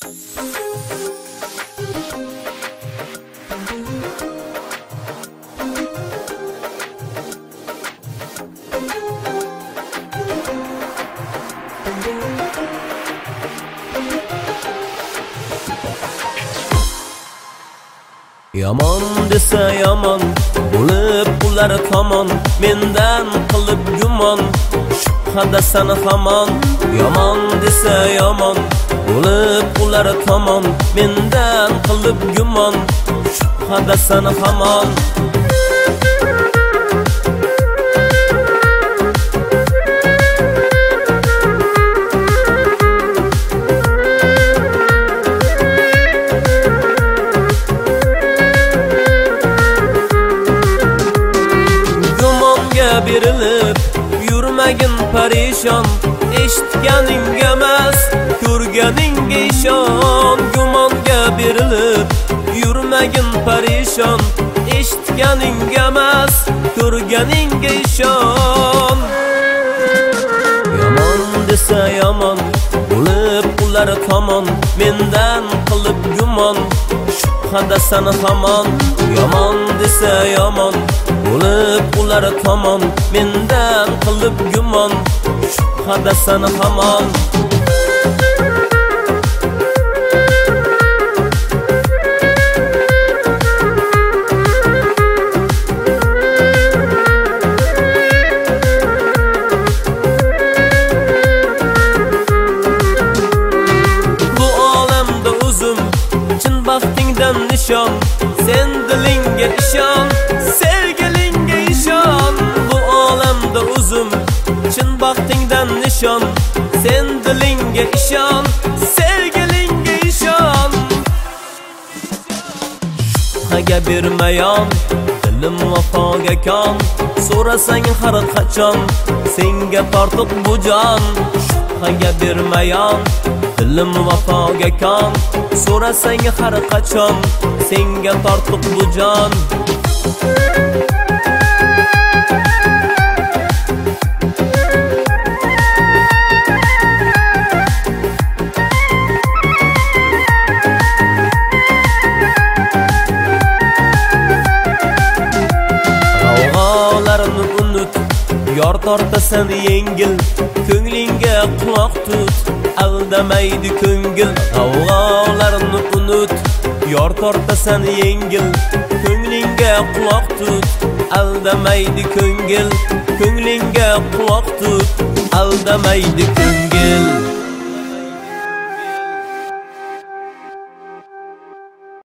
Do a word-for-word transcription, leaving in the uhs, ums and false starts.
Yomon desa yomon bo'lib ular tomon, mendan qilib gumon, shubhada sana hamon. Yomon desa yomon bo'lib ular tomon, mendan qilib gumon, shubhada sana hamon. Berilib yurmagin parishon, eshitganingga emas ko'rganingga ishon. Gumonga berilib yurmagin parishon, eshitganingga emas ko'rganingga ishon. Yomon desa yomon bo'lib ular tomon, mendan qilib gumon, shubhada sana hamon. Yomon desa yomon bo'lib ular tomon, mendan qilib gumon, shubhada sana hamon. Bu olamda o'zim chin baxtingdan nishon, sen dilingga ishon, sevgilingga ishon. Bu olamda o'zim chin baxtingdan nishon, sen dilingga ishon, sevgilingga ishon. Shubhaga bermayon, dilim vafoga kon, so'rasang har qachon senga tortiq bu jon. Shubhaga bermayon, dilim vafoga kon, so'rasang har qachon senga tortiq bu jon. G'avg'olarni unut, yor tortasan yengil, ko'nglingga quloq tut, aldamaydi ko'ngil. G'avg'olarni unut, yor tortasan yengil, ko'nglingga quloq tut, aldamaydi ko'ngil. Ko'nglingga quloq tut, aldamaydi ko'ngil.